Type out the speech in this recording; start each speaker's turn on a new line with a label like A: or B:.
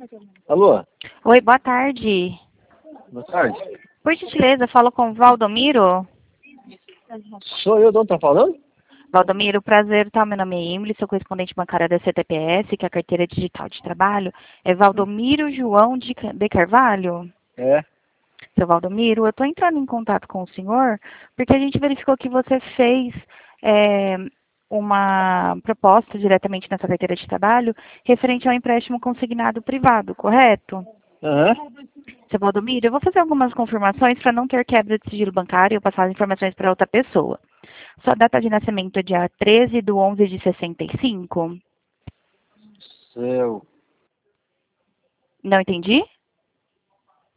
A: Alô,
B: Oi, boa tarde.
A: boa tarde.
B: Por gentileza, falo com o Valdomiro.
A: Sou eu, de onde tá falando?
B: Valdomiro, prazer, tá? Meu nome é Emily, sou correspondente bancária da CTPS, que é a carteira digital de trabalho. É Valdomiro João de Carvalho?
A: É.
B: Seu Valdomiro, eu estou entrando em contato com o senhor porque a gente verificou que você fez é, uma proposta diretamente nessa carteira de trabalho referente ao empréstimo consignado privado, correto?
A: Aham.
B: Seu Valdomiro, eu vou fazer algumas confirmações para não ter quebra de sigilo bancário e eu passar as informações para outra pessoa. Sua data de nascimento é dia 13/11/65?
A: Seu.
B: Não entendi?